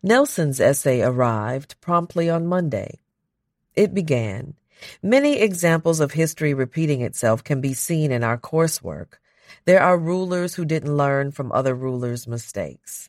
Nelson's essay arrived promptly on Monday. It began, "Many examples of history repeating itself can be seen in our coursework. There are rulers who didn't learn from other rulers' mistakes."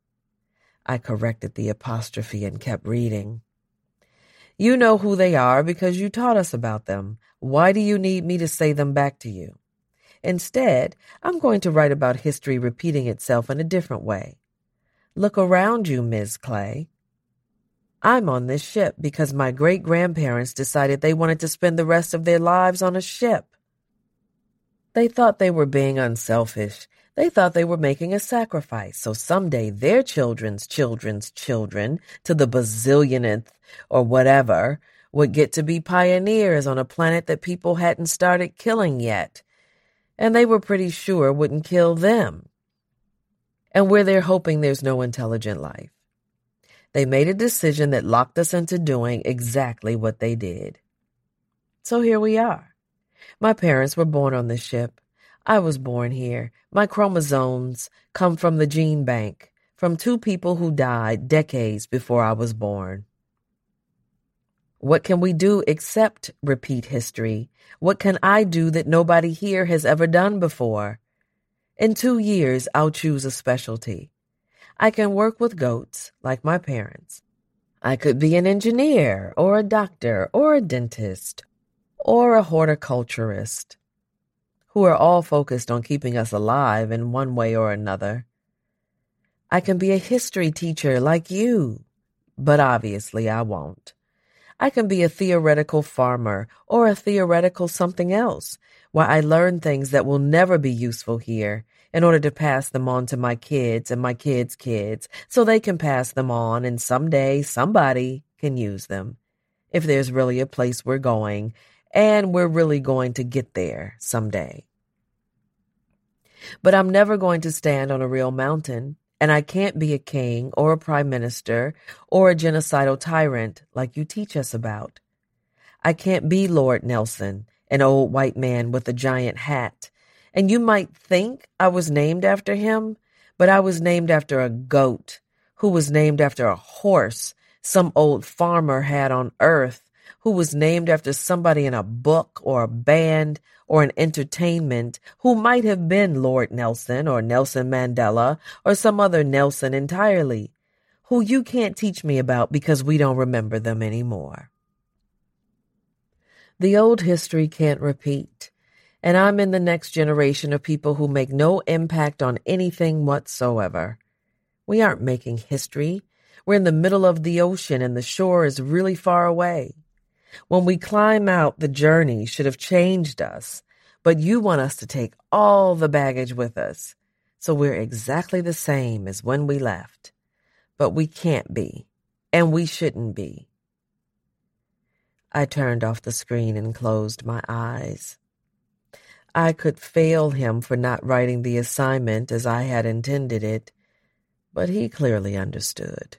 I corrected the apostrophe and kept reading. "You know who they are because you taught us about them. Why do you need me to say them back to you? Instead, I'm going to write about history repeating itself in a different way. Look around you, Ms. Clay. I'm on this ship because my great-grandparents decided they wanted to spend the rest of their lives on a ship. They thought they were being unselfish. They thought they were making a sacrifice, so someday their children's children, to the bazillionth or whatever, would get to be pioneers on a planet that people hadn't started killing yet, and they were pretty sure wouldn't kill them, and where they're hoping there's no intelligent life. They made a decision that locked us into doing exactly what they did. So here we are. My parents were born on this ship. I was born here. My chromosomes come from the gene bank, from two people who died decades before I was born. What can we do except repeat history? What can I do that nobody here has ever done before? In 2 years, I'll choose a specialty. I can work with goats, like my parents. I could be an engineer, or a doctor, or a dentist, or a horticulturist, who are all focused on keeping us alive in one way or another. I can be a history teacher like you, but obviously I won't. I can be a theoretical farmer or a theoretical something else, where I learn things that will never be useful here in order to pass them on to my kids and my kids' kids so they can pass them on and someday somebody can use them, if there's really a place we're going and we're really going to get there someday. But I'm never going to stand on a real mountain, and I can't be a king or a prime minister or a genocidal tyrant like you teach us about. I can't be Lord Nelson, an old white man with a giant hat. And you might think I was named after him, but I was named after a goat, who was named after a horse some old farmer had on Earth, who was named after somebody in a book or a band or an entertainment who might have been Lord Nelson or Nelson Mandela or some other Nelson entirely, who you can't teach me about because we don't remember them anymore. The old history can't repeat, and I'm in the next generation of people who make no impact on anything whatsoever. We aren't making history. We're in the middle of the ocean and the shore is really far away. When we climb out, the journey should have changed us, but you want us to take all the baggage with us, so we're exactly the same as when we left. But we can't be, and we shouldn't be. I turned off the screen and closed my eyes. I could fail him for not writing the assignment as I had intended it, but he clearly understood.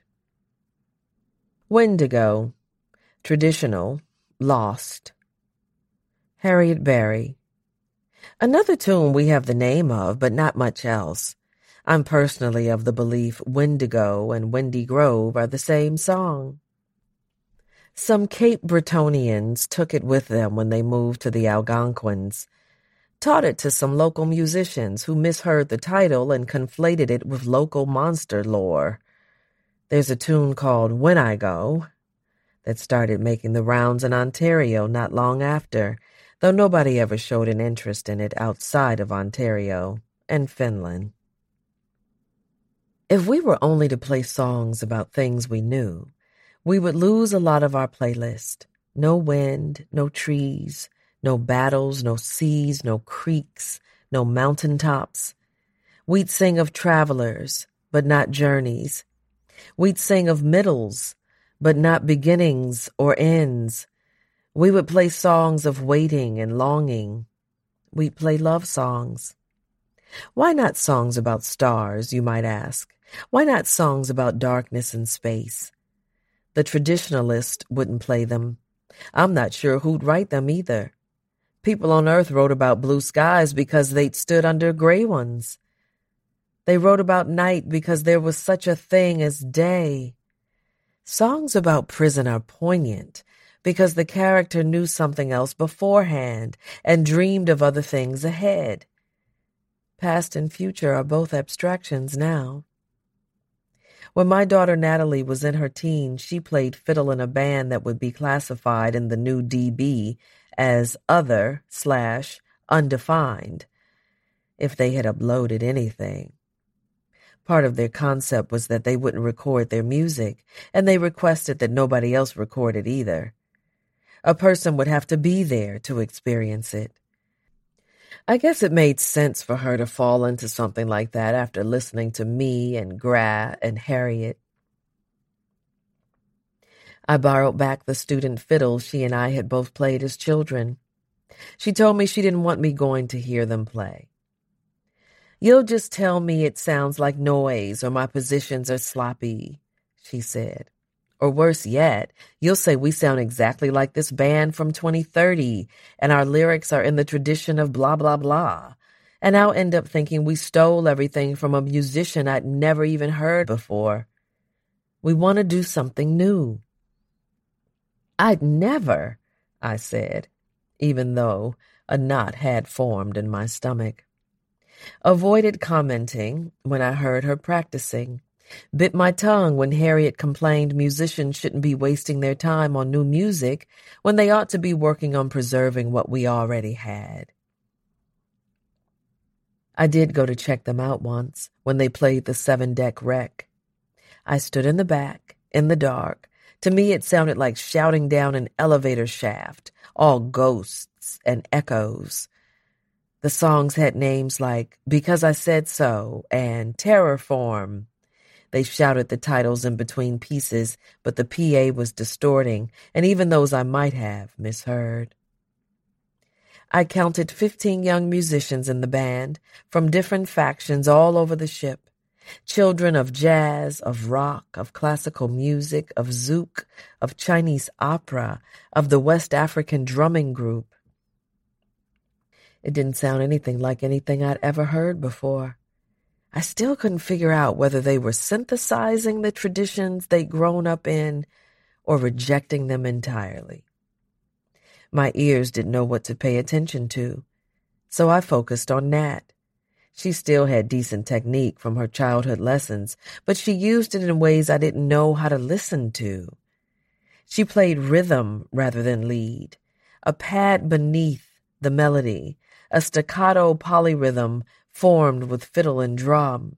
Wendigo, traditional, lost. Harriet Berry. Another tune we have the name of, but not much else. I'm personally of the belief Wendigo and Wendy Grove are the same song. Some Cape Bretonians took it with them when they moved to the Algonquins, taught it to some local musicians who misheard the title and conflated it with local monster lore. There's a tune called When I Go that started making the rounds in Ontario not long after, though nobody ever showed an interest in it outside of Ontario and Finland. If we were only to play songs about things we knew, we would lose a lot of our playlist. No wind, no trees, no battles, no seas, no creeks, no mountaintops. We'd sing of travelers, but not journeys. We'd sing of middles, but not beginnings or ends. We would play songs of waiting and longing. We'd play love songs. Why not songs about stars, you might ask? Why not songs about darkness and space? The traditionalist wouldn't play them. I'm not sure who'd write them either. People on Earth wrote about blue skies because they'd stood under gray ones. They wrote about night because there was such a thing as day. Songs about prison are poignant because the character knew something else beforehand and dreamed of other things ahead. Past and future are both abstractions now. When my daughter Natalie was in her teens, she played fiddle in a band that would be classified in the new DB as other/undefined if they had uploaded anything. Part of their concept was that they wouldn't record their music, and they requested that nobody else record it either. A person would have to be there to experience it. I guess it made sense for her to fall into something like that after listening to me and Gra and Harriet. I borrowed back the student fiddle she and I had both played as children. She told me she didn't want me going to hear them play. "You'll just tell me it sounds like noise or my positions are sloppy," she said. "Or worse yet, you'll say we sound exactly like this band from 2030 and our lyrics are in the tradition of blah, blah, blah. And I'll end up thinking we stole everything from a musician I'd never even heard before. We want to do something new." "I'd never," I said, even though a knot had formed in my stomach. Avoided commenting when I heard her practicing. Bit my tongue when Harriet complained musicians shouldn't be wasting their time on new music when they ought to be working on preserving what we already had. I did go to check them out once when they played the 7-deck wreck. I stood in the back, in the dark. To me it sounded like shouting down an elevator shaft, all ghosts and echoes. The songs had names like Because I Said So and Terrorform. They shouted the titles in between pieces, but the PA was distorting, and even those I might have misheard. I counted 15 young musicians in the band from different factions all over the ship. Children of jazz, of rock, of classical music, of zouk, of Chinese opera, of the West African drumming group. It didn't sound anything like anything I'd ever heard before. I still couldn't figure out whether they were synthesizing the traditions they'd grown up in or rejecting them entirely. My ears didn't know what to pay attention to, so I focused on Nat. She still had decent technique from her childhood lessons, but she used it in ways I didn't know how to listen to. She played rhythm rather than lead, a pad beneath the melody, a staccato polyrhythm formed with fiddle and drum.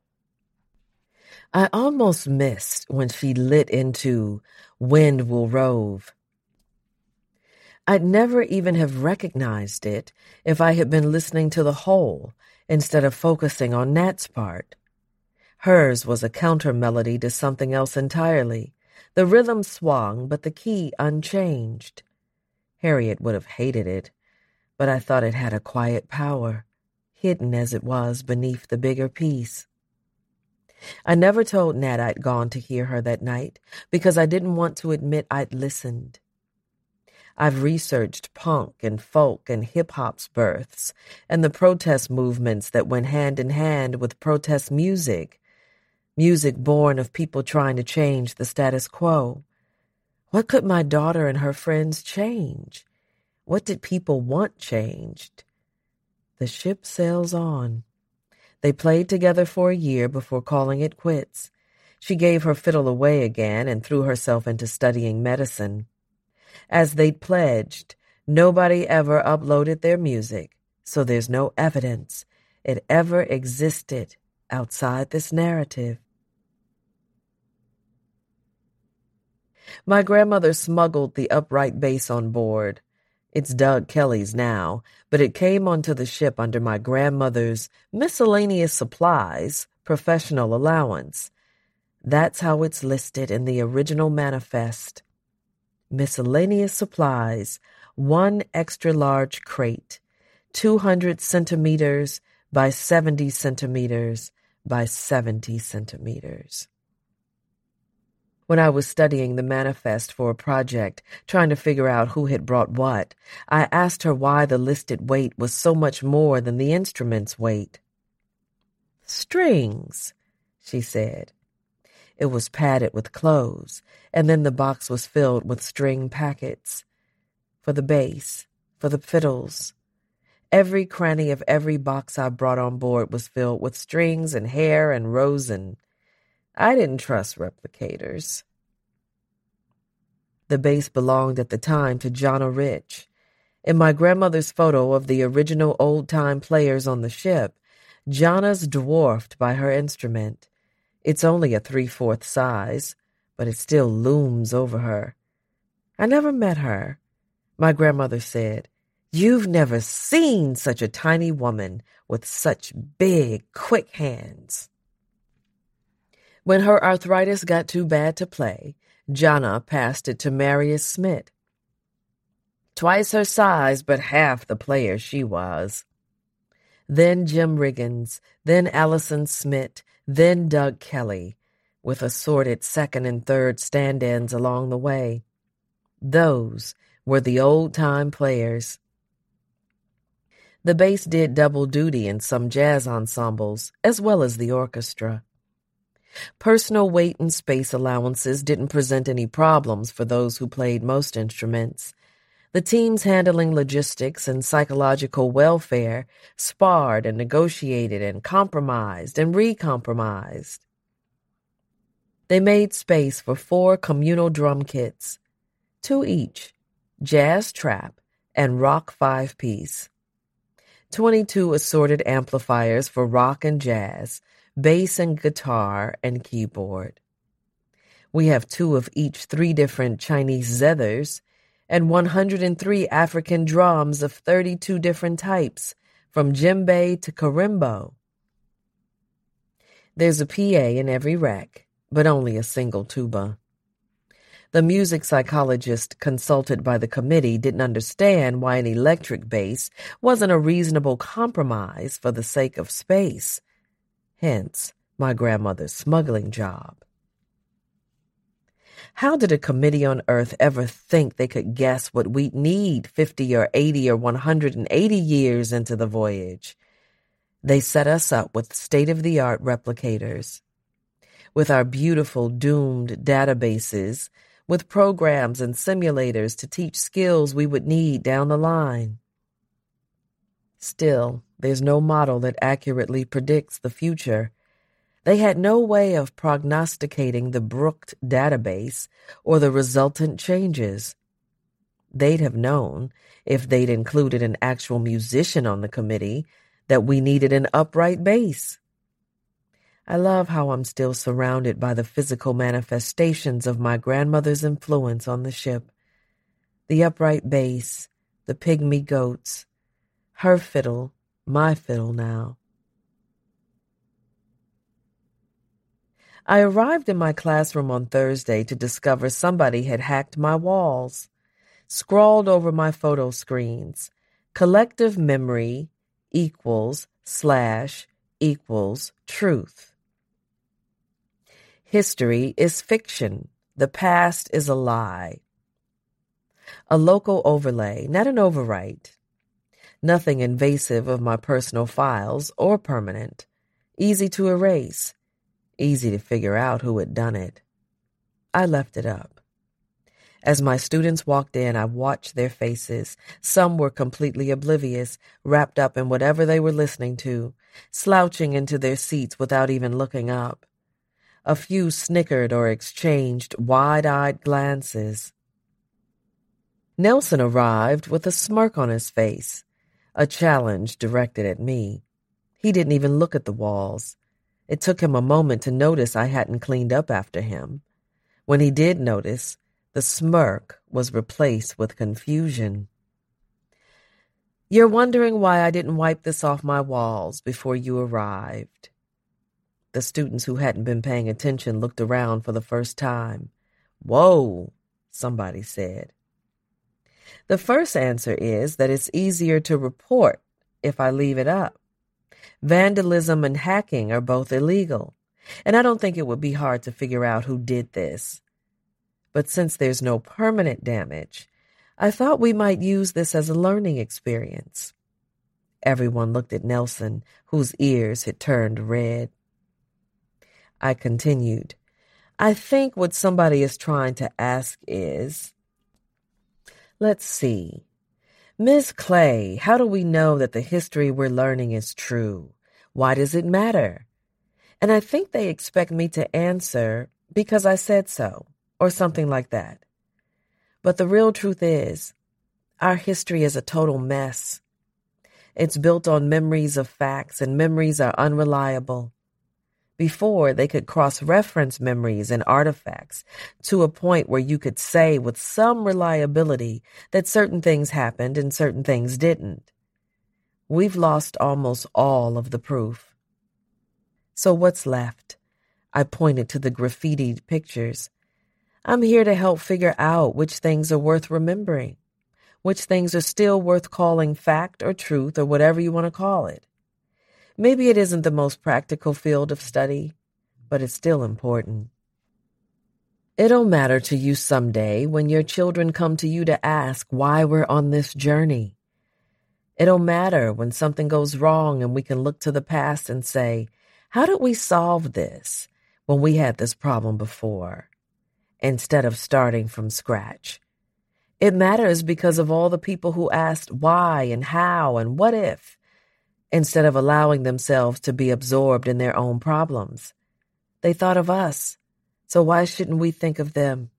I almost missed when she lit into Wind Will Rove. I'd never even have recognized it if I had been listening to the whole instead of focusing on Nat's part. Hers was a counter melody to something else entirely. The rhythm swung, but the key unchanged. Harriet would have hated it, but I thought it had a quiet power, hidden as it was beneath the bigger piece. I never told Nat I'd gone to hear her that night because I didn't want to admit I'd listened. I've researched punk and folk and hip-hop's births and the protest movements that went hand in hand with protest music, music born of people trying to change the status quo. What could my daughter and her friends change? What did people want changed? The ship sails on. They played together for a year before calling it quits. She gave her fiddle away again and threw herself into studying medicine. As they'd pledged, nobody ever uploaded their music, so there's no evidence it ever existed outside this narrative. My grandmother smuggled the upright bass on board. It's Doug Kelly's now, but it came onto the ship under my grandmother's miscellaneous supplies professional allowance. That's how it's listed in the original manifest. Miscellaneous supplies, 1 extra large crate, 200 centimeters by 70 centimeters by 70 centimeters. When I was studying the manifest for a project, trying to figure out who had brought what, I asked her why the listed weight was so much more than the instrument's weight. "Strings," she said. It was padded with clothes, and then the box was filled with string packets. For the bass, for the fiddles. Every cranny of every box I brought on board was filled with strings and hair and rosin. I didn't trust replicators. The bass belonged at the time to Jonna Rich. In my grandmother's photo of the original old-time players on the ship, Jonna's dwarfed by her instrument. It's only a 3/4 size, but it still looms over her. I never met her. My grandmother said, "You've never seen such a tiny woman with such big, quick hands." When her arthritis got too bad to play, Jonna passed it to Marius Smith. Twice her size, but half the player she was. Then Jim Riggins, then Allison Smith, then Doug Kelly, with assorted second and third stand-ins along the way. Those were the old-time players. The bass did double duty in some jazz ensembles, as well as the orchestra. Personal weight and space allowances didn't present any problems for those who played most instruments. The teams handling logistics and psychological welfare sparred and negotiated and compromised and recompromised. They made space for 4 communal drum kits, 2 each, jazz trap and rock 5-piece. 22 assorted amplifiers for rock and jazz, bass and guitar and keyboard. We have 2 of each 3 different Chinese zethers and 103 African drums of 32 different types, from djembe to karimbo. There's a PA in every rack, but only a single tuba. The music psychologist consulted by the committee didn't understand why an electric bass wasn't a reasonable compromise for the sake of space. Hence, my grandmother's smuggling job. How did a committee on Earth ever think they could guess what we'd need 50 or 80 or 180 years into the voyage? They set us up with state-of-the-art replicators. With our beautiful doomed databases, with programs and simulators to teach skills we would need down the line. Still, there's no model that accurately predicts the future. They had no way of prognosticating the Brooked database or the resultant changes. They'd have known, if they'd included an actual musician on the committee, that we needed an upright bass. I love how I'm still surrounded by the physical manifestations of my grandmother's influence on the ship. The upright bass, the pygmy goats, her fiddle, my fiddle now. I arrived in my classroom on Thursday to discover somebody had hacked my walls, scrawled over my photo screens, collective memory =/ truth. History is fiction. The past is a lie. A local overlay, not an overwrite. Nothing invasive of my personal files or permanent. Easy to erase. Easy to figure out who had done it. I left it up. As my students walked in, I watched their faces. Some were completely oblivious, wrapped up in whatever they were listening to, slouching into their seats without even looking up. A few snickered or exchanged wide-eyed glances. Nelson arrived with a smirk on his face, a challenge directed at me. He didn't even look at the walls. It took him a moment to notice I hadn't cleaned up after him. When he did notice, the smirk was replaced with confusion. "You're wondering why I didn't wipe this off my walls before you arrived." The students who hadn't been paying attention looked around for the first time. "Whoa," somebody said. The first answer is that it's easier to report if I leave it up. Vandalism and hacking are both illegal, and I don't think it would be hard to figure out who did this. But since there's no permanent damage, I thought we might use this as a learning experience. Everyone looked at Nelson, whose ears had turned red. I continued, I think what somebody is trying to ask is, let's see, Ms. Clay, how do we know that the history we're learning is true? Why does it matter? And I think they expect me to answer, because I said so, or something like that. But the real truth is, our history is a total mess. It's built on memories of facts, and memories are unreliable. Before, they could cross-reference memories and artifacts to a point where you could say with some reliability that certain things happened and certain things didn't. We've lost almost all of the proof. So what's left? I pointed to the graffitied pictures. I'm here to help figure out which things are worth remembering, which things are still worth calling fact or truth or whatever you want to call it. Maybe it isn't the most practical field of study, but it's still important. It'll matter to you someday when your children come to you to ask why we're on this journey. It'll matter when something goes wrong and we can look to the past and say, how did we solve this when we had this problem before, instead of starting from scratch? It matters because of all the people who asked why and how and what if, instead of allowing themselves to be absorbed in their own problems. They thought of us, so why shouldn't we think of them?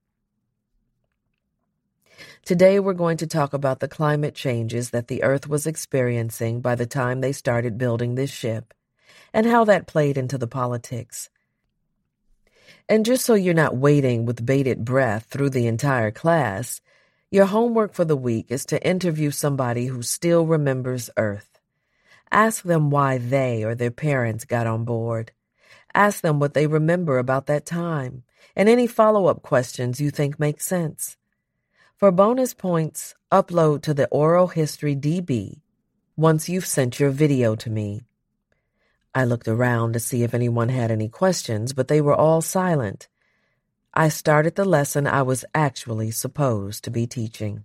Today we're going to talk about the climate changes that the Earth was experiencing by the time they started building this ship, and how that played into the politics. And just so you're not waiting with bated breath through the entire class, your homework for the week is to interview somebody who still remembers Earth. Ask them why they or their parents got on board. Ask them what they remember about that time, and any follow-up questions you think make sense. For bonus points, upload to the Oral History DB once you've sent your video to me. I looked around to see if anyone had any questions, but they were all silent. I started the lesson I was actually supposed to be teaching.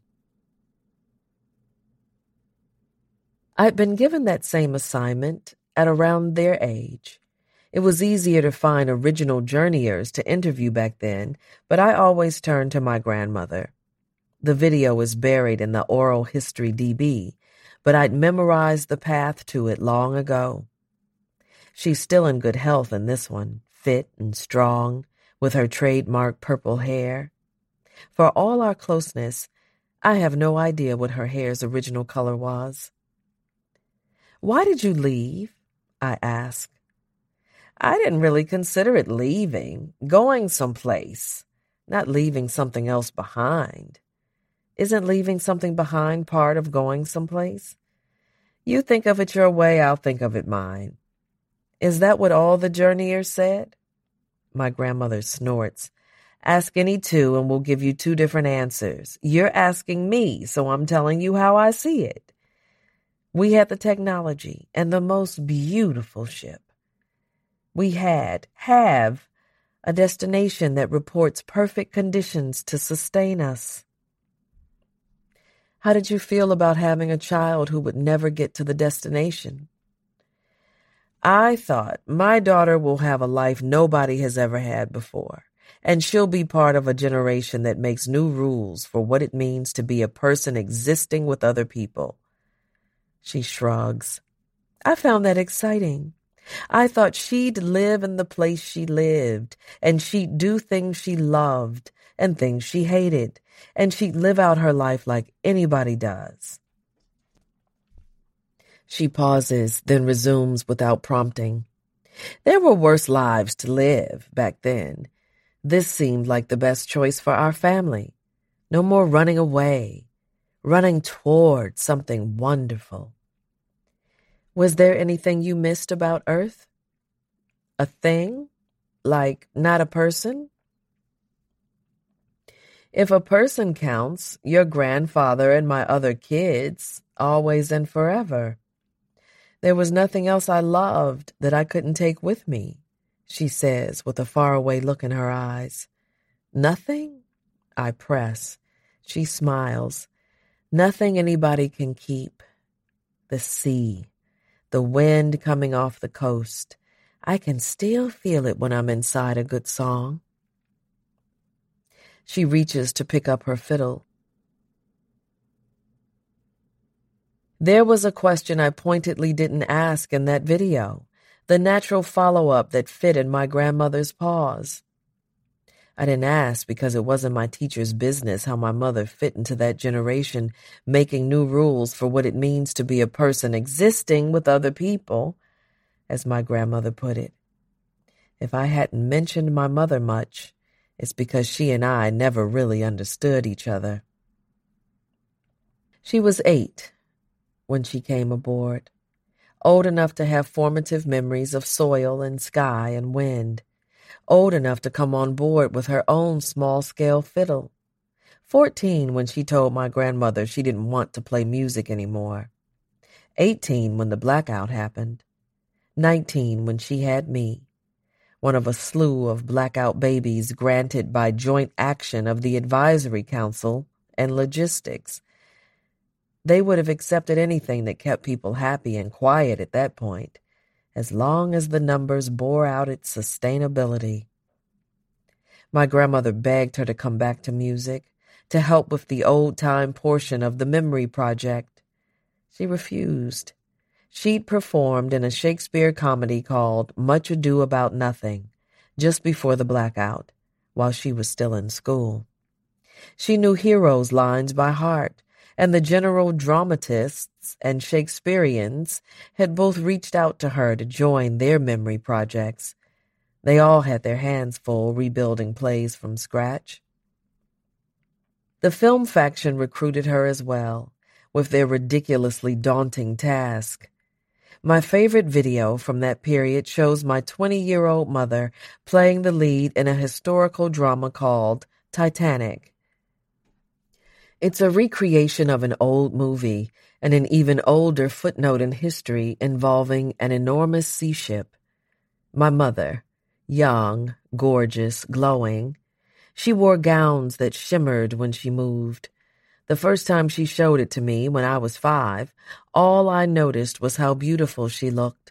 I'd been given that same assignment at around their age. It was easier to find original journeyers to interview back then, but I always turned to my grandmother. The video is buried in the Oral History DB, but I'd memorized the path to it long ago. She's still in good health in this one, fit and strong, with her trademark purple hair. For all our closeness, I have no idea what her hair's original color was. Why did you leave? I asked. I didn't really consider it leaving, going someplace, not leaving something else behind. Isn't leaving something behind part of going someplace? You think of it your way, I'll think of it mine. Is that what all the journeyers said? My grandmother snorts. Ask any two and we'll give you two different answers. You're asking me, so I'm telling you how I see it. We had the technology and the most beautiful ship. We have a destination that reports perfect conditions to sustain us. How did you feel about having a child who would never get to the destination? I thought, my daughter will have a life nobody has ever had before, and she'll be part of a generation that makes new rules for what it means to be a person existing with other people. She shrugs. I found that exciting. I thought she'd live in the place she lived, and she'd do things she loved and things she hated, and she'd live out her life like anybody does. She pauses, then resumes without prompting. There were worse lives to live back then. This seemed like the best choice for our family. No more running away, running toward something wonderful. Was there anything you missed about Earth? A thing? Like not a person? If a person counts, your grandfather and my other kids, always and forever. There was nothing else I loved that I couldn't take with me, she says with a faraway look in her eyes. Nothing? I press. She smiles. Nothing anybody can keep. The sea. The wind coming off the coast. I can still feel it when I'm inside a good song. She reaches to pick up her fiddle. There was a question I pointedly didn't ask in that video, the natural follow-up that fit in my grandmother's pause. I didn't ask because it wasn't my teacher's business how my mother fit into that generation, making new rules for what it means to be a person existing with other people, as my grandmother put it. If I hadn't mentioned my mother much, it's because she and I never really understood each other. She was 8 when she came aboard, old enough to have formative memories of soil and sky and wind, old enough to come on board with her own small-scale fiddle, 14 when she told my grandmother she didn't want to play music anymore, 18 when the blackout happened, 19 when she had me, one of a slew of blackout babies granted by joint action of the Advisory Council and logistics. They would have accepted anything that kept people happy and quiet at that point, as long as the numbers bore out its sustainability. My grandmother begged her to come back to music, to help with the old-time portion of the Memory Project. She refused. She'd performed in a Shakespeare comedy called Much Ado About Nothing, just before the blackout, while she was still in school. She knew Hero's lines by heart, and the general dramatists and Shakespeareans had both reached out to her to join their memory projects. They all had their hands full rebuilding plays from scratch. The film faction recruited her as well, with their ridiculously daunting task. My favorite video from that period shows my 20-year-old mother playing the lead in a historical drama called Titanic. It's a recreation of an old movie and an even older footnote in history involving an enormous sea ship. My mother, young, gorgeous, glowing, she wore gowns that shimmered when she moved. The first time she showed it to me, when I was 5, all I noticed was how beautiful she looked.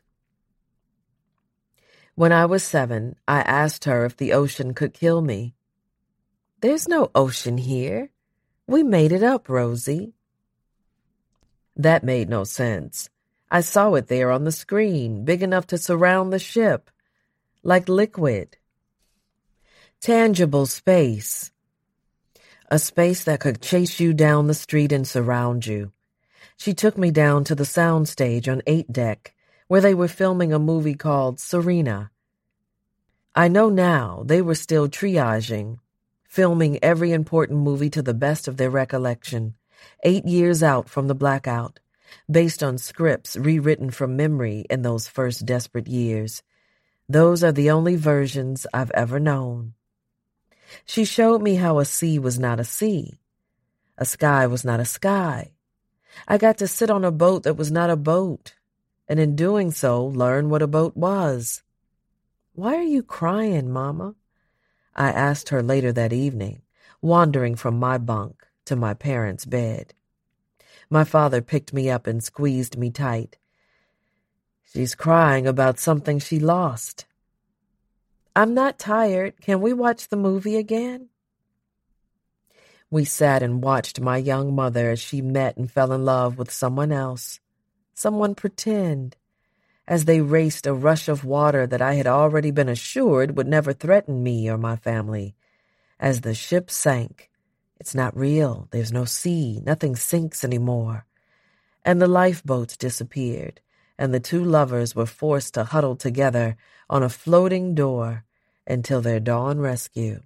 When I was 7, I asked her if the ocean could kill me. "There's no ocean here. We made it up, Rosie." That made no sense. I saw it there on the screen, big enough to surround the ship, like liquid. Tangible space. A space that could chase you down the street and surround you. She took me down to the soundstage on 8 Deck, where they were filming a movie called Serena. I know now they were still triaging, filming every important movie to the best of their recollection, 8 years out from the blackout, based on scripts rewritten from memory in those first desperate years. Those are the only versions I've ever known. She showed me how a sea was not a sea. A sky was not a sky. I got to sit on a boat that was not a boat, and in doing so, learn what a boat was. "Why are you crying, Mama?" I asked her later that evening, wandering from my bunk to my parents' bed. My father picked me up and squeezed me tight. "She's crying about something she lost." "I'm not tired. Can we watch the movie again?" We sat and watched my young mother as she met and fell in love with someone else, someone pretend, as they raced a rush of water that I had already been assured would never threaten me or my family. As the ship sank, it's not real, there's no sea, nothing sinks anymore. And the lifeboats disappeared, and the two lovers were forced to huddle together on a floating door until their dawn rescue.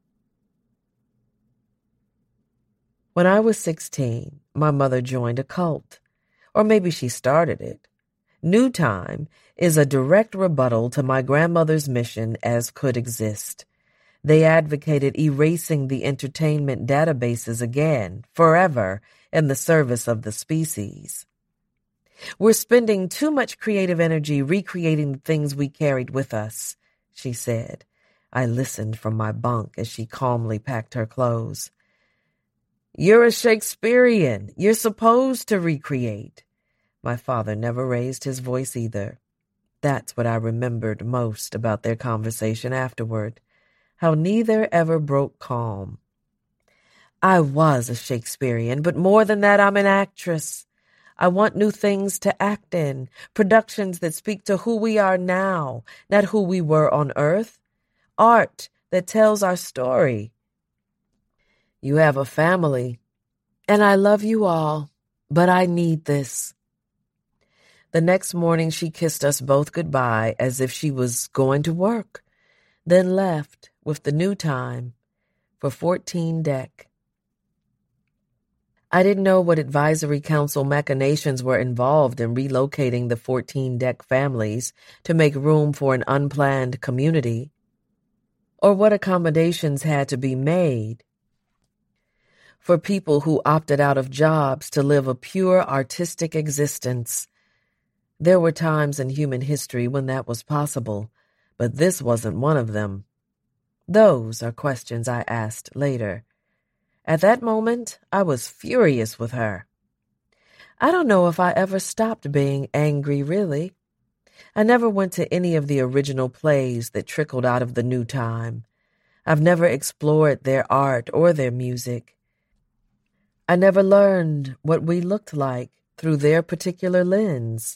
When I was 16, my mother joined a cult, or maybe she started it. New Time is a direct rebuttal to my grandmother's mission as could exist. They advocated erasing the entertainment databases again, forever, in the service of the species. "We're spending too much creative energy recreating the things we carried with us," she said. I listened from my bunk as she calmly packed her clothes. "You're a Shakespearean. You're supposed to recreate." My father never raised his voice either. That's what I remembered most about their conversation afterward, how neither ever broke calm. I was a Shakespearean, but more than that, I'm an actress. I want new things to act in, productions that speak to who we are now, not who we were on Earth. Art that tells our story. You have a family, and I love you all, but I need this. The next morning, she kissed us both goodbye as if she was going to work, then left with the new time for 14 Deck. I didn't know what advisory council machinations were involved in relocating the 14 Deck families to make room for an unplanned community, or what accommodations had to be made for people who opted out of jobs to live a pure artistic existence. There were times in human history when that was possible, but this wasn't one of them. Those are questions I asked later. At that moment, I was furious with her. I don't know if I ever stopped being angry, really. I never went to any of the original plays that trickled out of the new time. I've never explored their art or their music. I never learned what we looked like through their particular lens.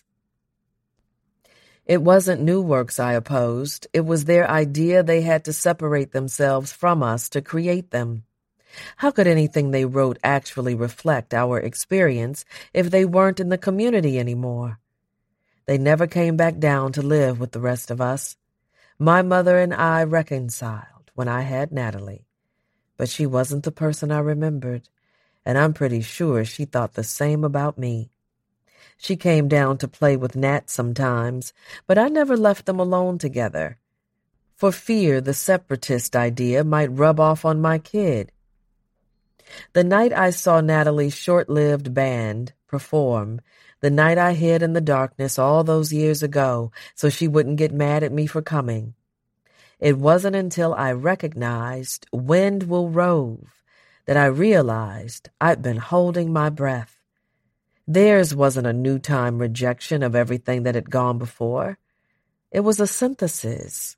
It wasn't new works I opposed. It was their idea they had to separate themselves from us to create them. How could anything they wrote actually reflect our experience if they weren't in the community anymore? They never came back down to live with the rest of us. My mother and I reconciled when I had Natalie, but she wasn't the person I remembered, and I'm pretty sure she thought the same about me. She came down to play with Nat sometimes, but I never left them alone together, for fear the separatist idea might rub off on my kid. The night I saw Natalie's short-lived band perform, the night I hid in the darkness all those years ago so she wouldn't get mad at me for coming, it wasn't until I recognized Wind Will Rove that I realized I'd been holding my breath. Theirs wasn't a new time rejection of everything that had gone before. It was a synthesis.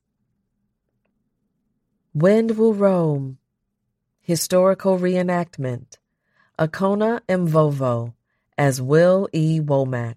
Wind Will Roam, historical reenactment, Akona Mvovo as Will E. Womack.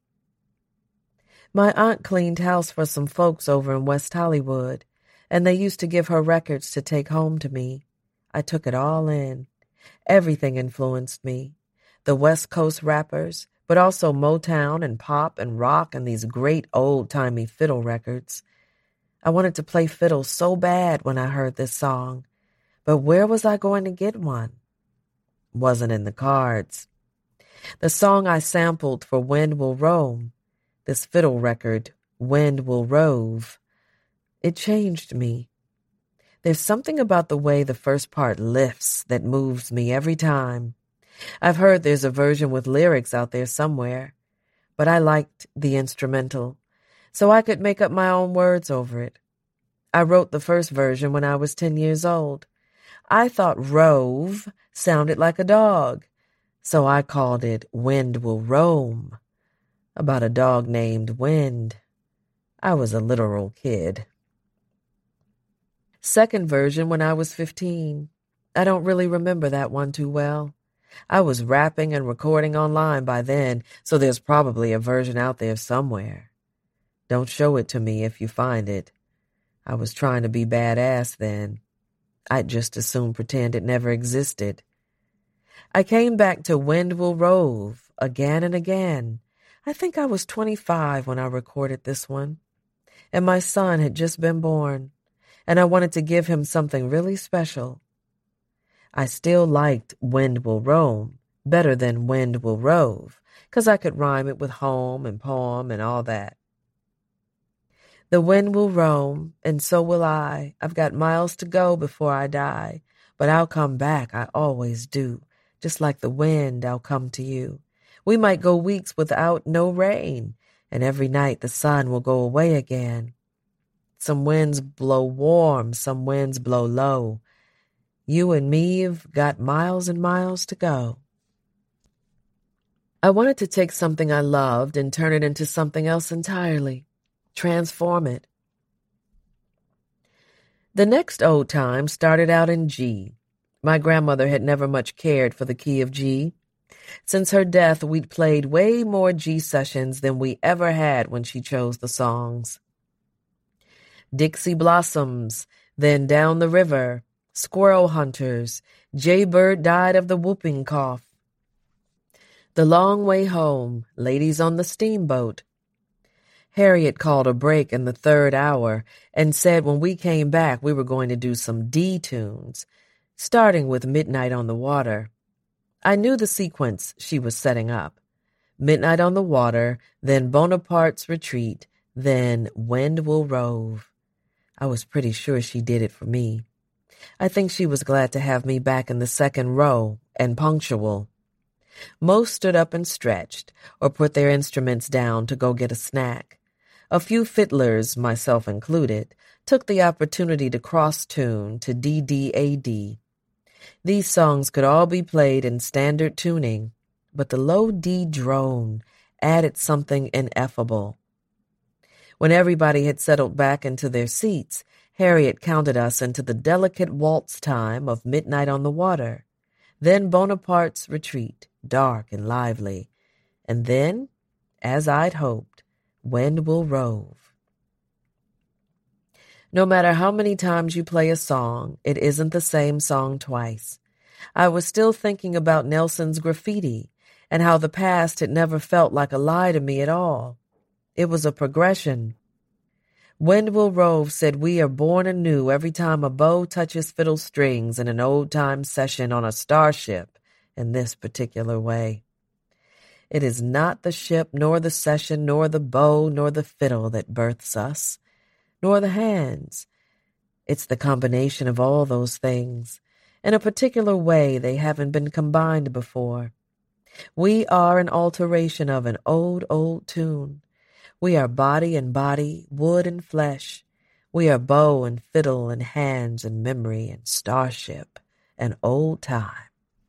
My aunt cleaned house for some folks over in West Hollywood, and they used to give her records to take home to me. I took it all in. Everything influenced me. The West Coast rappers, but also Motown and pop and rock and these great old-timey fiddle records. I wanted to play fiddle so bad when I heard this song, but where was I going to get one? Wasn't in the cards. The song I sampled for Wind Will Roam, this fiddle record, Wind Will Rove, it changed me. There's something about the way the first part lifts that moves me every time. I've heard there's a version with lyrics out there somewhere, but I liked the instrumental, so I could make up my own words over it. I wrote the first version when I was 10 years old. I thought rove sounded like a dog, so I called it Wind Will Roam, about a dog named Wind. I was a literal kid. Second version when I was 15. I don't really remember that one too well. I was rapping and recording online by then, so there's probably a version out there somewhere. Don't show it to me if you find it. I was trying to be badass then. I'd just as soon pretend it never existed. I came back to Wind Will Rove again and again. I think I was 25 when I recorded this one, and my son had just been born, and I wanted to give him something really special. I still liked Wind Will Roam better than Wind Will Rove, 'cause I could rhyme it with home and poem and all that. The wind will roam, and so will I. I've got miles to go before I die, but I'll come back, I always do. Just like the wind, I'll come to you. We might go weeks without no rain, and every night the sun will go away again. Some winds blow warm, some winds blow low. You and me've got miles and miles to go. I wanted to take something I loved and turn it into something else entirely. Transform it. The next old time started out in G. My grandmother had never much cared for the key of G. Since her death, we'd played way more G sessions than we ever had when she chose the songs. Dixie Blossoms, then Down the River, Squirrel Hunters, Jaybird Died of the Whooping Cough, The Long Way Home, Ladies on the Steamboat. Harriet called a break in the third hour and said when we came back we were going to do some D tunes, starting with Midnight on the Water. I knew the sequence she was setting up. Midnight on the Water, then Bonaparte's Retreat, then Wind Will Rove. I was pretty sure she did it for me. I think she was glad to have me back in the second row and punctual. Most stood up and stretched or put their instruments down to go get a snack. A few fiddlers, myself included, took the opportunity to cross-tune to D-D-A-D. These songs could all be played in standard tuning, but the low D drone added something ineffable. When everybody had settled back into their seats, Harriet counted us into the delicate waltz time of Midnight on the Water, then Bonaparte's Retreat, dark and lively, and then, as I'd hoped, Wind Will Rove. No matter how many times you play a song, it isn't the same song twice. I was still thinking about Nelson's graffiti and how the past had never felt like a lie to me at all. It was a progression. Wind Will Rove said we are born anew every time a bow touches fiddle strings in an old-time session on a starship in this particular way. It is not the ship, nor the session, nor the bow, nor the fiddle that births us, nor the hands. It's the combination of all those things. In a particular way they haven't been combined before. We are an alteration of an old, old tune. We are body and body, wood and flesh. We are bow and fiddle and hands and memory and starship and old time.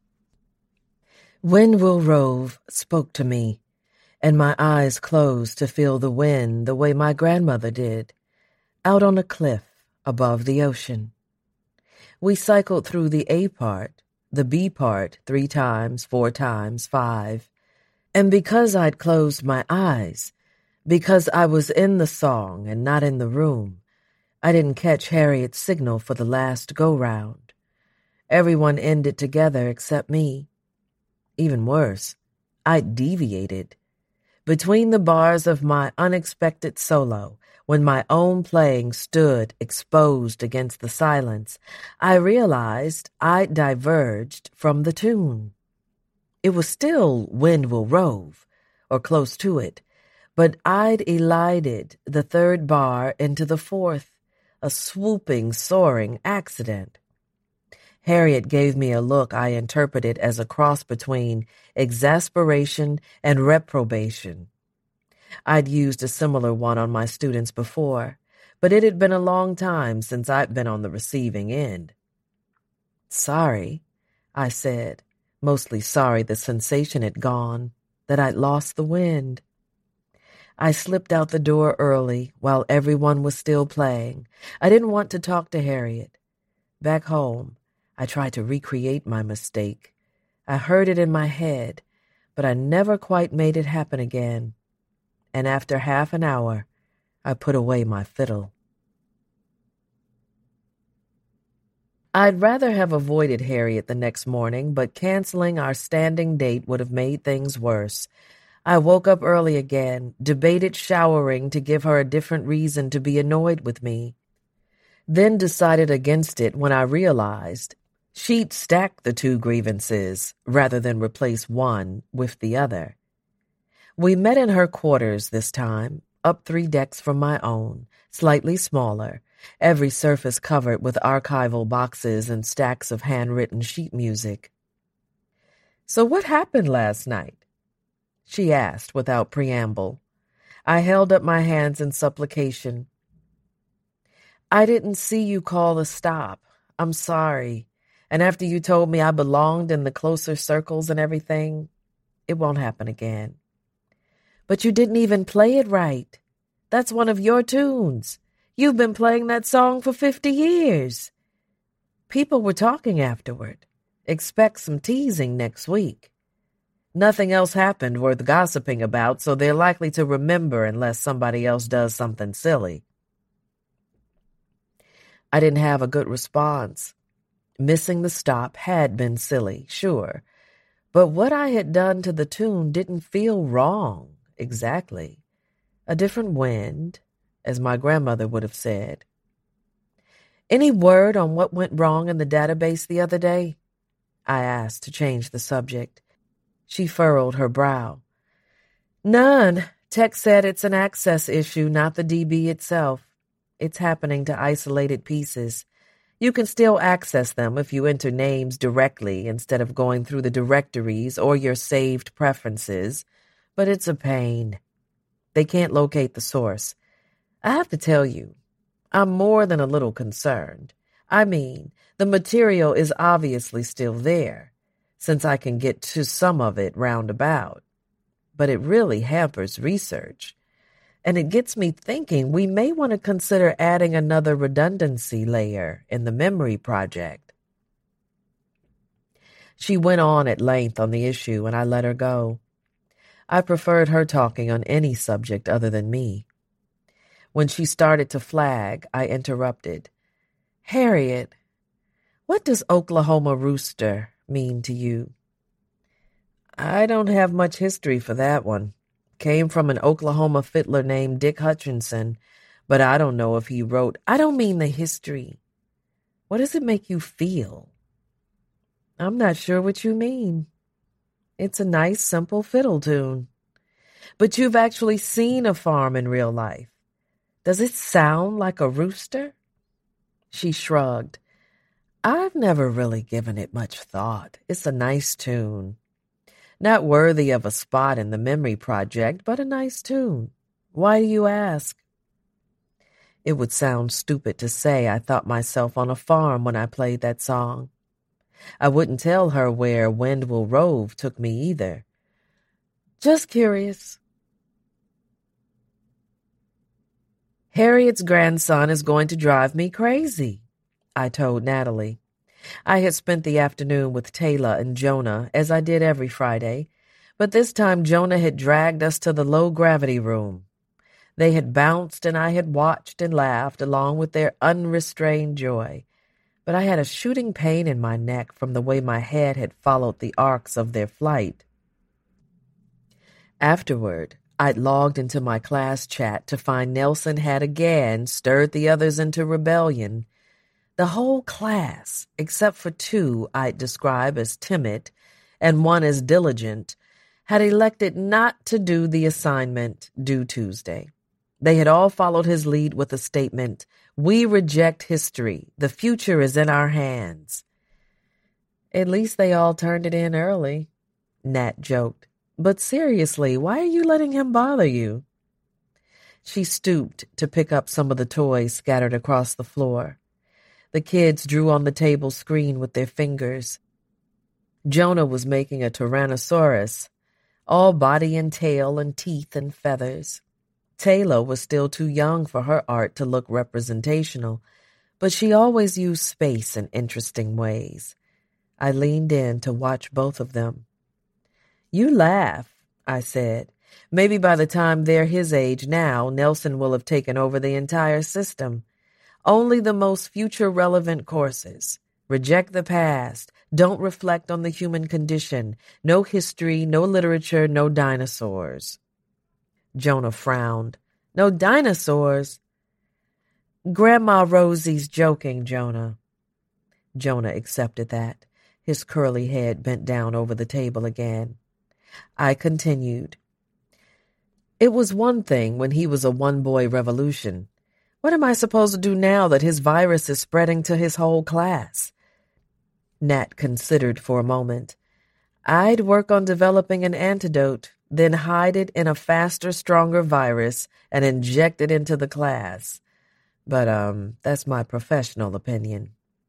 Wind Will Rove spoke to me, and my eyes closed to feel the wind the way my grandmother did, out on a cliff above the ocean. We cycled through the A part, the B part 3 times, 4 times, 5, and because I'd closed my eyes, because I was in the song and not in the room, I didn't catch Harriet's signal for the last go-round. Everyone ended together except me. Even worse, I deviated. Between the bars of my unexpected solo, when my own playing stood exposed against the silence, I realized I'd diverged from the tune. It was still Wind Will Rove, or close to it, but I'd elided the 3rd bar into the 4th, a swooping, soaring accident. Harriet gave me a look I interpreted as a cross between exasperation and reprobation. I'd used a similar one on my students before, but it had been a long time since I'd been on the receiving end. Sorry, I said, mostly sorry the sensation had gone, that I'd lost the wind. I slipped out the door early while everyone was still playing. I didn't want to talk to Harriet. Back home, I tried to recreate my mistake. I heard it in my head, but I never quite made it happen again. And after half an hour, I put away my fiddle. I'd rather have avoided Harriet the next morning, but canceling our standing date would have made things worse. I woke up early again, debated showering to give her a different reason to be annoyed with me, then decided against it when I realized she'd stack the 2 grievances rather than replace one with the other. We met in her quarters this time, up 3 decks from my own, slightly smaller, every surface covered with archival boxes and stacks of handwritten sheet music. "So what happened last night?" she asked without preamble. I held up my hands in supplication. "I didn't see you call a stop. I'm sorry. And after you told me I belonged in the closer circles and everything, it won't happen again." "But you didn't even play it right. That's one of your tunes. You've been playing that song for 50 years. People were talking afterward. Expect some teasing next week. Nothing else happened worth gossiping about, so they're likely to remember unless somebody else does something silly. I didn't have a good response. Missing the stop had been silly, sure, but what I had done to the tune didn't feel wrong, exactly. A different wind, as my grandmother would have said. Any word on what went wrong in the database the other day? I asked to change the subject. She furrowed her brow. None. Tech said it's an access issue, not the DB itself. It's happening to isolated pieces. You can still access them if you enter names directly instead of going through the directories or your saved preferences, but it's a pain. They can't locate the source. I have to tell you, I'm more than a little concerned. I mean, the material is obviously still there, since I can get to some of it roundabout. But it really hampers research. And it gets me thinking we may want to consider adding another redundancy layer in the memory project. She went on at length on the issue, and I let her go. I preferred her talking on any subject other than me. When she started to flag, I interrupted. Harriet, what does Oklahoma rooster mean to you? I don't have much history for that one. Came from an Oklahoma fiddler named Dick Hutchinson, but I don't know if he wrote. I don't mean the history. What does it make you feel? I'm not sure what you mean. It's a nice, simple fiddle tune. But you've actually seen a farm in real life. Does it sound like a rooster? She shrugged. I've never really given it much thought. It's a nice tune. Not worthy of a spot in the memory project, but a nice tune. Why do you ask? It would sound stupid to say I thought myself on a farm when I played that song. I wouldn't tell her where Wind Will Rove took me either. Just curious. Harriet's grandson is going to drive me crazy, I told Natalie. I had spent the afternoon with Taylor and Jonah, as I did every Friday, but this time Jonah had dragged us to the low-gravity room. They had bounced and I had watched and laughed along with their unrestrained joy, but I had a shooting pain in my neck from the way my head had followed the arcs of their flight. Afterward, I'd logged into my class chat to find Nelson had again stirred the others into rebellion. The whole class, except for two I'd describe as timid and one as diligent, had elected not to do the assignment due Tuesday. They had all followed his lead with a statement, "We reject history. The future is in our hands." At least they all turned it in early, Nat joked. But seriously, why are you letting him bother you? She stooped to pick up some of the toys scattered across the floor. The kids drew on the table screen with their fingers. Jonah was making a Tyrannosaurus, all body and tail and teeth and feathers. Taylor was still too young for her art to look representational, but she always used space in interesting ways. I leaned in to watch both of them. You laugh, I said. Maybe by the time they're his age now, Nelson will have taken over the entire system. Only the most future-relevant courses. Reject the past. Don't reflect on the human condition. No history, no literature, no dinosaurs. Jonah frowned. No dinosaurs? Grandma Rosie's joking, Jonah. Jonah accepted that. His curly head bent down over the table again. I continued. It was one thing when he was a one-boy revolution. What am I supposed to do now that his virus is spreading to his whole class? Nat considered for a moment. I'd work on developing an antidote, then hide it in a faster, stronger virus and inject it into the class. But, that's my professional opinion.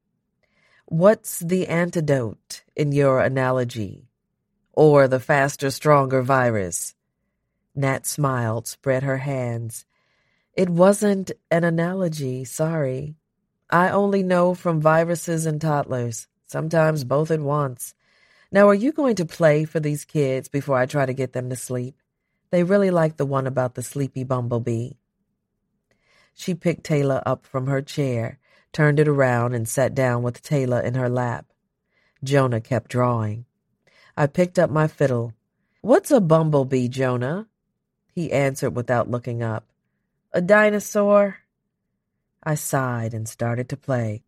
What's the antidote in your analogy? Or the faster, stronger virus? Nat smiled, spread her hands. It wasn't an analogy, sorry. I only know from viruses and toddlers, sometimes both at once. Now, are you going to play for these kids before I try to get them to sleep? They really like the one about the sleepy bumblebee. She picked Taylor up from her chair, turned it around, and sat down with Taylor in her lap. Jonah kept drawing. I picked up my fiddle. "What's a bumblebee, Jonah?" He answered without looking up. "A dinosaur?" I sighed and started to play.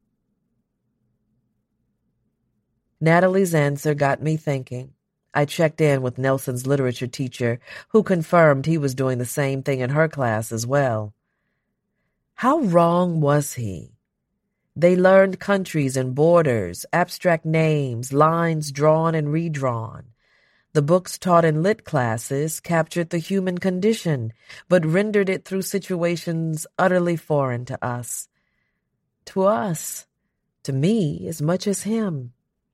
Natalie's answer got me thinking. I checked in with Nelson's literature teacher, who confirmed he was doing the same thing in her class as well. How wrong was he? They learned countries and borders, abstract names, lines drawn and redrawn. The books taught in lit classes captured the human condition, but rendered it through situations utterly foreign to us. To me, as much as him.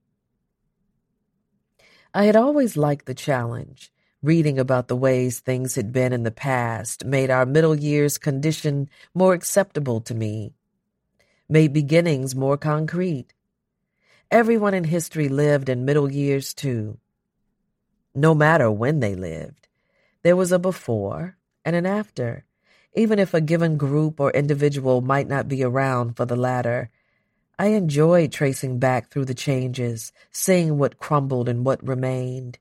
I had always liked the challenge. Reading about the ways things had been in the past made our middle years condition more acceptable to me, made beginnings more concrete. Everyone in history lived in middle years too. No matter when they lived, there was a before and an after, even if a given group or individual might not be around for the latter. I enjoyed tracing back through the changes, seeing what crumbled and what remained.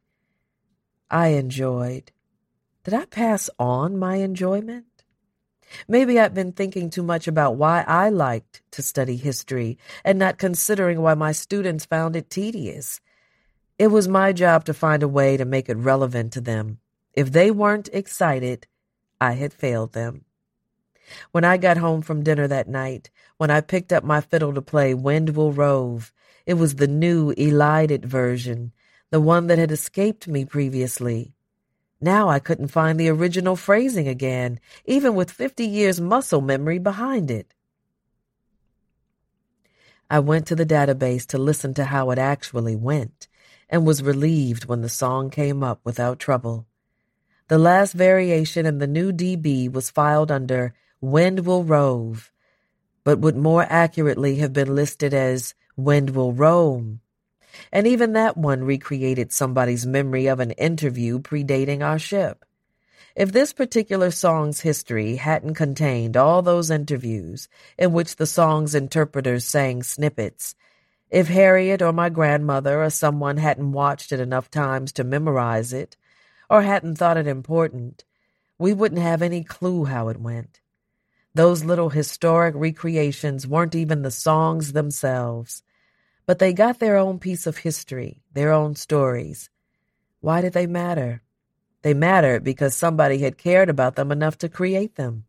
Did I pass on my enjoyment? Maybe I'd been thinking too much about why I liked to study history and not considering why my students found it tedious. It was my job to find a way to make it relevant to them. If they weren't excited, I had failed them. When I got home from dinner that night, when I picked up my fiddle to play Wind Will Rove, it was the new elided version, the one that had escaped me previously. Now I couldn't find the original phrasing again, even with 50 years muscle memory behind it. I went to the database to listen to how it actually went, and was relieved when the song came up without trouble. The last variation in the new DB was filed under Wind Will Rove, but would more accurately have been listed as Wind Will Roam. And even that one recreated somebody's memory of an interview predating our ship. If this particular song's history hadn't contained all those interviews in which the song's interpreters sang snippets, if Harriet or my grandmother or someone hadn't watched it enough times to memorize it, or hadn't thought it important, we wouldn't have any clue how it went. Those little historic recreations weren't even the songs themselves, but they got their own piece of history, their own stories. Why did they matter? They mattered because somebody had cared about them enough to create them.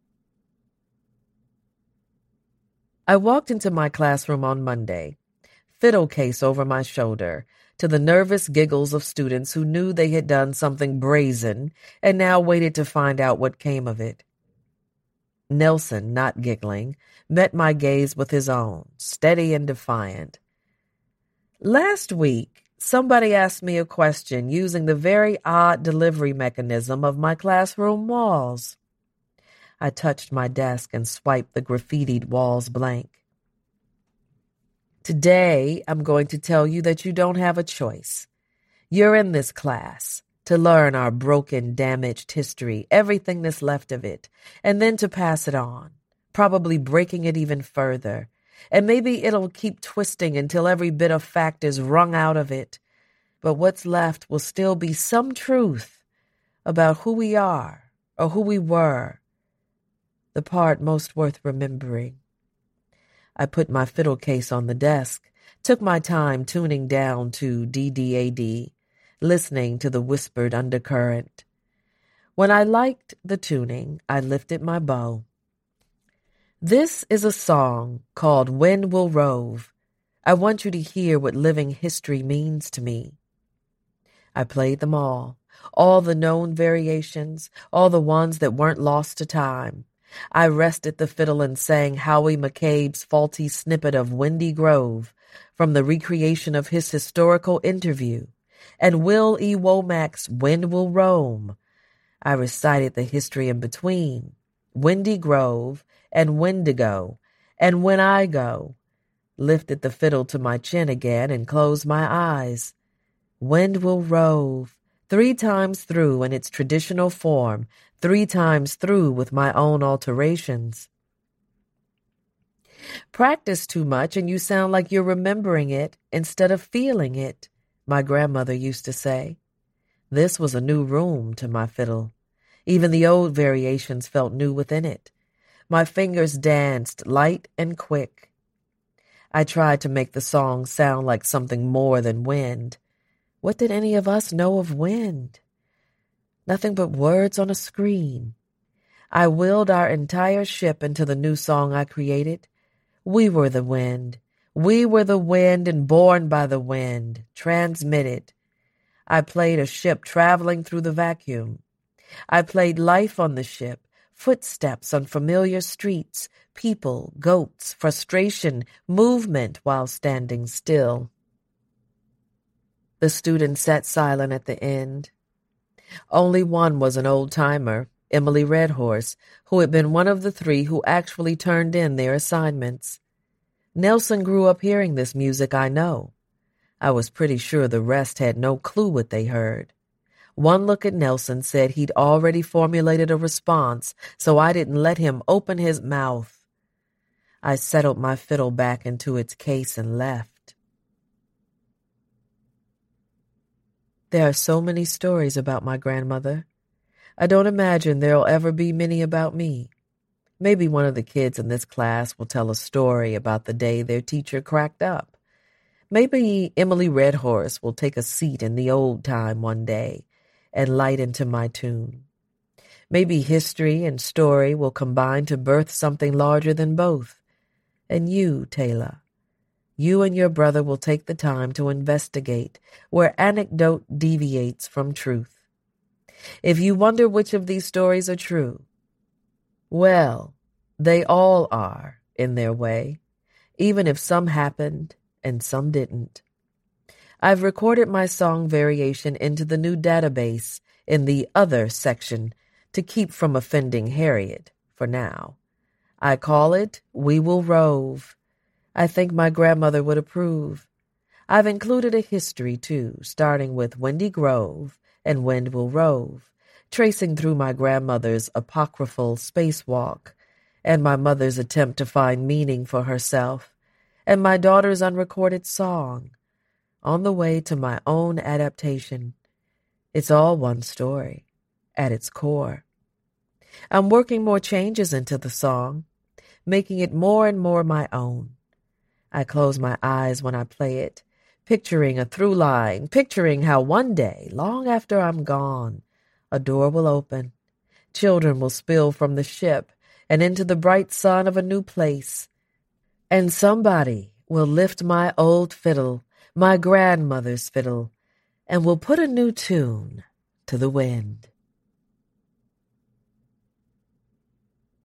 I walked into my classroom on Monday, fiddle case over my shoulder, to the nervous giggles of students who knew they had done something brazen and now waited to find out what came of it. Nelson, not giggling, met my gaze with his own, steady and defiant. Last week, somebody asked me a question using the very odd delivery mechanism of my classroom walls. I touched my desk and swiped the graffitied walls blank. Today, I'm going to tell you that you don't have a choice. You're in this class to learn our broken, damaged history, everything that's left of it, and then to pass it on, probably breaking it even further. And maybe it'll keep twisting until every bit of fact is wrung out of it. But what's left will still be some truth about who we are or who we were, the part most worth remembering. I put my fiddle case on the desk, took my time tuning down to DDAD, listening to the whispered undercurrent. When I liked the tuning, I lifted my bow. This is a song called Wind Will Rove. I want you to hear what living history means to me. I played them all the known variations, all the ones that weren't lost to time. I rested the fiddle and sang Howie McCabe's faulty snippet of Windy Grove from the recreation of his historical interview, and Will E. Womack's Wind Will Roam. I recited the history in between, Windy Grove and Wendigo, And when I go, lifted the fiddle to my chin again and closed my eyes. Wind will rove 3 times through in its traditional form, 3 times through with my own alterations. Practice too much and you sound like you're remembering it instead of feeling it, my grandmother used to say. This was a new room to my fiddle. Even the old variations felt new within it. My fingers danced light and quick. I tried to make the song sound like something more than wind. What did any of us know of wind? Nothing but words on a screen. I willed our entire ship into the new song I created. We were the wind. We were the wind and born by the wind, transmitted. I played a ship traveling through the vacuum. I played life on the ship, footsteps on familiar streets, people, goats, frustration, movement while standing still. The students sat silent at the end. Only one was an old-timer, Emily Redhorse, who had been one of the 3 who actually turned in their assignments. Nelson grew up hearing this music, I know. I was pretty sure the rest had no clue what they heard. One look at Nelson said he'd already formulated a response, so I didn't let him open his mouth. I settled my fiddle back into its case and left. There are so many stories about my grandmother. I don't imagine there'll ever be many about me. Maybe one of the kids in this class will tell a story about the day their teacher cracked up. Maybe Emily Redhorse will take a seat in the old time one day and light into my tune. Maybe history and story will combine to birth something larger than both. And you, Taylor, you and your brother will take the time to investigate where anecdote deviates from truth. If you wonder which of these stories are true, well, they all are in their way, even if some happened and some didn't. I've recorded my song variation into the new database in the Other section to keep from offending Harriet for now. I call it We Will Rove. I think my grandmother would approve. I've included a history, too, starting with Windy Grove and Wind Will Rove, tracing through my grandmother's apocryphal spacewalk, and my mother's attempt to find meaning for herself, and my daughter's unrecorded song, on the way to my own adaptation. It's all one story, at its core. I'm working more changes into the song, making it more and more my own. I close my eyes when I play it, picturing a through line, picturing how one day, long after I'm gone, a door will open, children will spill from the ship and into the bright sun of a new place, and somebody will lift my old fiddle, my grandmother's fiddle, and will put a new tune to the wind.